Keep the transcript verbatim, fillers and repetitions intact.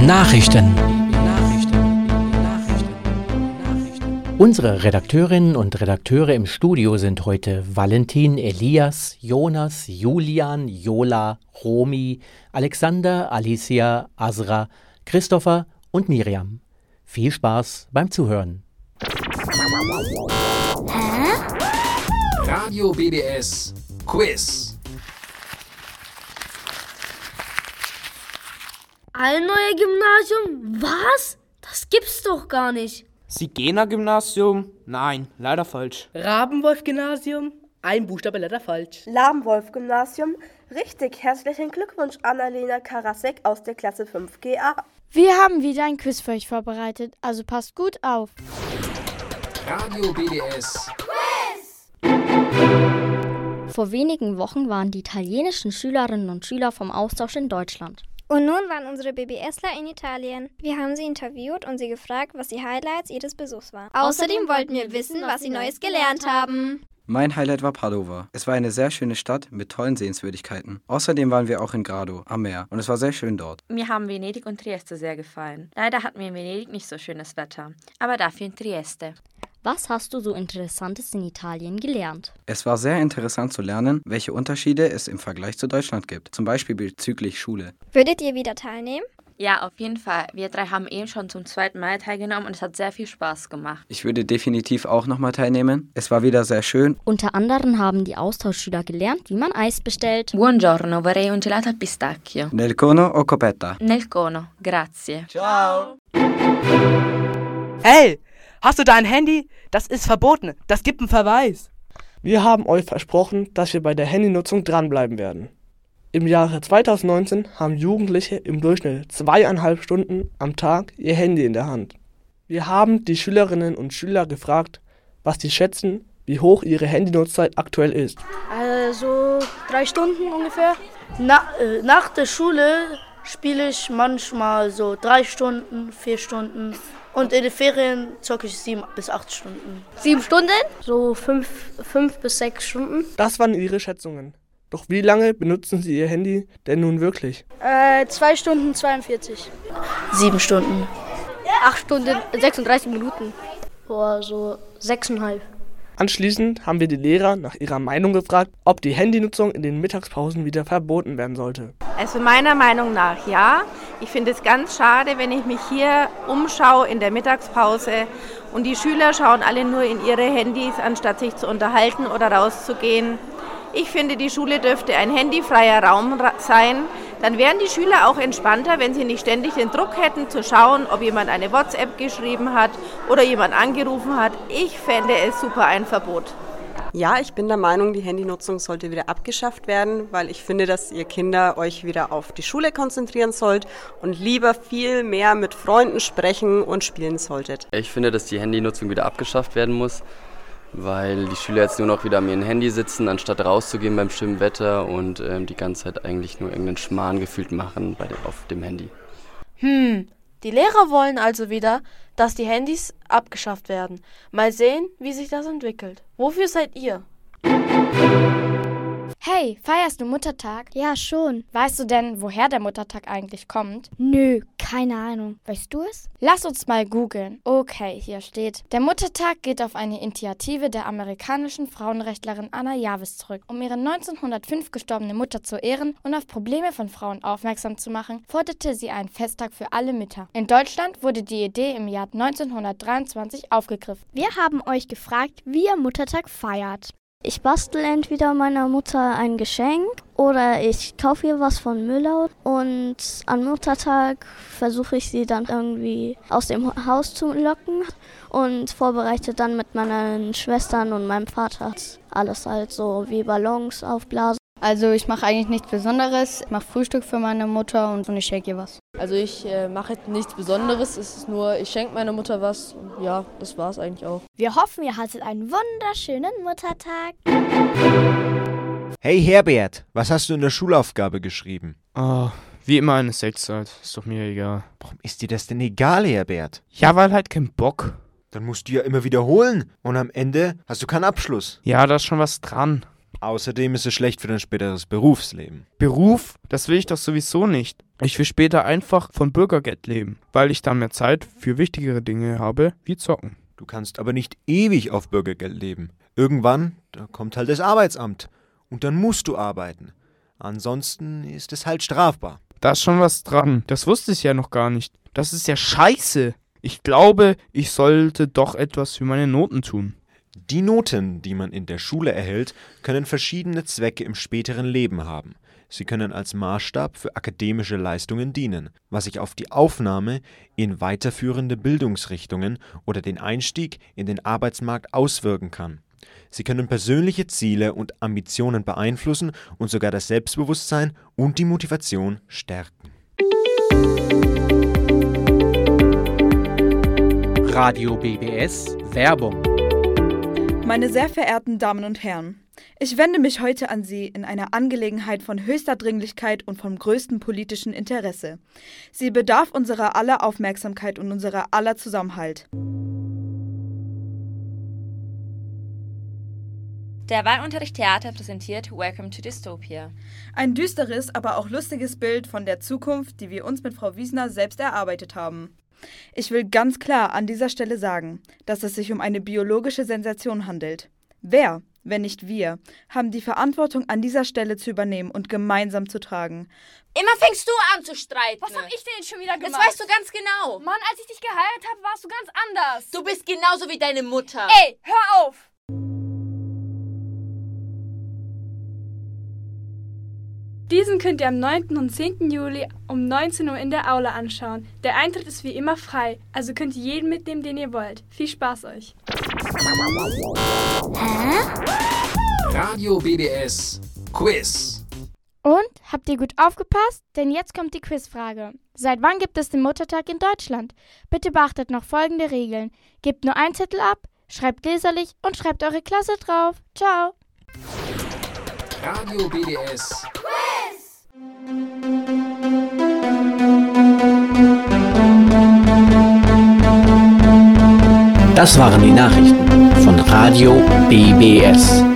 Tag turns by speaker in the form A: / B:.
A: Nachrichten. Unsere Redakteurinnen und Redakteure im Studio sind heute Valentin, Elias, Jonas, Julian, Jola, Romy, Alexander, Alicia, Azra, Christopher und Miriam. Viel Spaß beim Zuhören.
B: Hä?
C: Radio B D S Quiz.
B: Ein neuer Gymnasium? Was? Das gibt's doch gar nicht.
D: Sigena-Gymnasium? Nein, leider falsch.
E: Rabenwolf-Gymnasium? Ein Buchstabe leider falsch.
F: Lahmwolf-Gymnasium? Richtig, herzlichen Glückwunsch, Annalena Karasek aus der Klasse fünf G A.
G: Wir haben wieder ein Quiz für euch vorbereitet, also passt gut auf.
C: Radio B D S
H: Quiz! Vor wenigen Wochen waren die italienischen Schülerinnen und Schüler vom Austausch in Deutschland.
I: Und nun waren unsere BBSler in Italien. Wir haben sie interviewt und sie gefragt, was die Highlights ihres Besuchs waren.
H: Außerdem wollten wir wissen, was sie Neues gelernt haben.
J: Mein Highlight war Padova. Es war eine sehr schöne Stadt mit tollen Sehenswürdigkeiten. Außerdem waren wir auch in Grado am Meer und es war sehr schön dort.
K: Mir haben Venedig und Trieste sehr gefallen. Leider hatten wir in Venedig nicht so schönes Wetter, aber dafür in Trieste.
H: Was hast du so Interessantes in Italien gelernt?
J: Es war sehr interessant zu lernen, welche Unterschiede es im Vergleich zu Deutschland gibt, zum Beispiel bezüglich Schule.
I: Würdet ihr wieder teilnehmen?
K: Ja, auf jeden Fall. Wir drei haben eben schon zum zweiten Mal teilgenommen und es hat sehr viel Spaß gemacht.
J: Ich würde definitiv auch nochmal teilnehmen. Es war wieder sehr schön.
H: Unter anderem haben die Austauschschüler gelernt, wie man Eis bestellt.
K: Buongiorno, vorrei un gelato al pistacchio.
J: Nel cono o coppetta?
K: Nel cono, grazie.
J: Ciao!
E: Hey, hast du da ein Handy? Das ist verboten. Das gibt einen Verweis.
L: Wir haben euch versprochen, dass wir bei der Handynutzung dranbleiben werden. Im Jahre zweitausendneunzehn haben Jugendliche im Durchschnitt zweieinhalb Stunden am Tag ihr Handy in der Hand. Wir haben die Schülerinnen und Schüler gefragt, was sie schätzen, wie hoch ihre Handynutzzeit aktuell ist.
M: Also drei Stunden ungefähr. Na, äh, nach der Schule spiele ich manchmal so drei Stunden, vier Stunden. Und in den Ferien zocke ich sieben bis acht Stunden.
B: Sieben Stunden?
M: So fünf, fünf bis sechs Stunden.
L: Das waren ihre Schätzungen. Doch wie lange benutzen sie ihr Handy denn nun wirklich?
M: Äh, zwei Stunden zweiundvierzig.
B: Sieben Stunden.
M: Acht Stunden sechsunddreißig Minuten. Boah, so sechseinhalb.
L: Anschließend haben wir die Lehrer nach ihrer Meinung gefragt, ob die Handynutzung in den Mittagspausen wieder verboten werden sollte.
N: Also meiner Meinung nach ja. Ich finde es ganz schade, wenn ich mich hier umschaue in der Mittagspause und die Schüler schauen alle nur in ihre Handys, anstatt sich zu unterhalten oder rauszugehen. Ich finde, die Schule dürfte ein handyfreier Raum sein. Dann wären die Schüler auch entspannter, wenn sie nicht ständig den Druck hätten, zu schauen, ob jemand eine WhatsApp geschrieben hat oder jemand angerufen hat. Ich fände es super ein Verbot.
O: Ja, ich bin der Meinung, die Handynutzung sollte wieder abgeschafft werden, weil ich finde, dass ihr Kinder euch wieder auf die Schule konzentrieren sollt und lieber viel mehr mit Freunden sprechen und spielen solltet.
P: Ich finde, dass die Handynutzung wieder abgeschafft werden muss, weil die Schüler jetzt nur noch wieder am ihrem Handy sitzen, anstatt rauszugehen beim schönen Wetter und ähm, die ganze Zeit eigentlich nur irgendeinen Schmarrn gefühlt machen bei dem, auf dem Handy.
Q: Hm, die Lehrer wollen also wieder, dass die Handys abgeschafft werden. Mal sehen, wie sich das entwickelt. Wofür seid ihr?
G: Hey, feierst du Muttertag?
I: Ja, schon.
G: Weißt du denn, woher der Muttertag eigentlich kommt?
I: Nö, keine Ahnung. Weißt du es?
G: Lass uns mal googeln. Okay, hier steht: Der Muttertag geht auf eine Initiative der amerikanischen Frauenrechtlerin Anna Jarvis zurück. Um ihre neunzehnhundertfünf gestorbene Mutter zu ehren und auf Probleme von Frauen aufmerksam zu machen, forderte sie einen Festtag für alle Mütter. In Deutschland wurde die Idee im Jahr neunzehnhundertdreiundzwanzig aufgegriffen.
I: Wir haben euch gefragt, wie ihr Muttertag feiert. Ich bastel entweder meiner Mutter ein Geschenk oder ich kaufe ihr was von Müller und am Muttertag versuche ich sie dann irgendwie aus dem Haus zu locken und vorbereite dann mit meinen Schwestern und meinem Vater alles halt so wie Ballons aufblasen.
R: Also ich mache eigentlich nichts Besonderes. Ich mache Frühstück für meine Mutter und ich schenke ihr was.
S: Also ich äh, mache nichts Besonderes. Es ist nur, ich schenke meiner Mutter was. Und ja, das war's eigentlich auch.
I: Wir hoffen, ihr hattet einen wunderschönen Muttertag.
T: Hey Herbert, was hast du in der Schulaufgabe geschrieben?
D: Oh, wie immer eine sechs halt. Ist doch mir egal.
T: Warum ist dir das denn egal, Herbert?
D: Ja, weil halt kein Bock.
T: Dann musst du ja immer wiederholen und am Ende hast du keinen Abschluss.
D: Ja, da ist schon was dran.
T: Außerdem ist es schlecht für dein späteres Berufsleben.
D: Beruf? Das will ich doch sowieso nicht. Ich will später einfach von Bürgergeld leben, weil ich dann mehr Zeit für wichtigere Dinge habe, wie zocken.
T: Du kannst aber nicht ewig auf Bürgergeld leben. Irgendwann, da kommt halt das Arbeitsamt. Und dann musst du arbeiten. Ansonsten ist es halt strafbar.
D: Da ist schon was dran. Das wusste ich ja noch gar nicht. Das ist ja scheiße. Ich glaube, ich sollte doch etwas für meine Noten tun.
T: Die Noten, die man in der Schule erhält, können verschiedene Zwecke im späteren Leben haben. Sie können als Maßstab für akademische Leistungen dienen, was sich auf die Aufnahme in weiterführende Bildungsrichtungen oder den Einstieg in den Arbeitsmarkt auswirken kann. Sie können persönliche Ziele und Ambitionen beeinflussen und sogar das Selbstbewusstsein und die Motivation stärken.
A: Radio B B S Werbung.
U: Meine sehr verehrten Damen und Herren, ich wende mich heute an Sie in einer Angelegenheit von höchster Dringlichkeit und vom größten politischen Interesse. Sie bedarf unserer aller Aufmerksamkeit und unserer aller Zusammenhalt.
K: Der Wahlunterricht Theater präsentiert Welcome to Dystopia.
U: Ein düsteres, aber auch lustiges Bild von der Zukunft, die wir uns mit Frau Wiesner selbst erarbeitet haben. Ich will ganz klar an dieser Stelle sagen, dass es sich um eine biologische Sensation handelt. Wer, wenn nicht wir, haben die Verantwortung an dieser Stelle zu übernehmen und gemeinsam zu tragen.
B: Immer fängst du an zu streiten.
Q: Was hab ich denn jetzt schon wieder gemacht?
B: Das weißt du ganz genau.
Q: Mann, als ich dich geheiratet habe, warst du ganz anders.
B: Du bist genauso wie deine Mutter.
Q: Ey, hör auf! Diesen könnt ihr am neunten und zehnten Juli um neunzehn Uhr in der Aula anschauen. Der Eintritt ist wie immer frei, also könnt ihr jeden mitnehmen, den ihr wollt. Viel Spaß euch.
C: Hä? Radio B B S Quiz.
G: Und, habt ihr gut aufgepasst? Denn jetzt kommt die Quizfrage. Seit wann gibt es den Muttertag in Deutschland? Bitte beachtet noch folgende Regeln. Gebt nur einen Zettel ab, schreibt leserlich und schreibt eure Klasse drauf. Ciao.
C: Radio B B S
B: Quiz.
A: Das waren die Nachrichten von Radio B B S.